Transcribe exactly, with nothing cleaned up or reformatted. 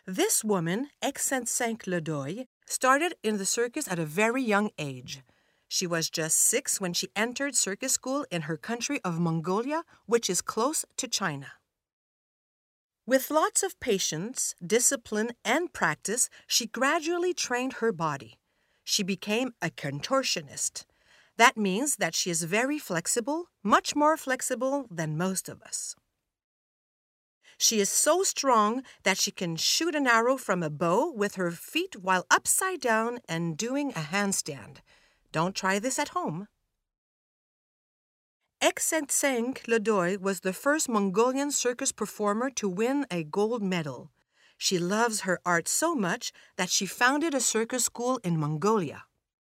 This woman, Exencinq Ledoy, started in the circus at a very young age. She was just six when she entered circus school in her country of Mongolia, which is close to China. With lots of patience, discipline, and practice, she gradually trained her body. She became a contortionist. That means that she is very flexible, much more flexible than most of us. She is so strong that she can shoot an arrow from a bow with her feet while upside down and doing a handstand. Don't try this at home. Exencinq Ledoy was the first Mongolian circus performer to win a gold medal. She loves her art so much that she founded a circus school in Mongolia.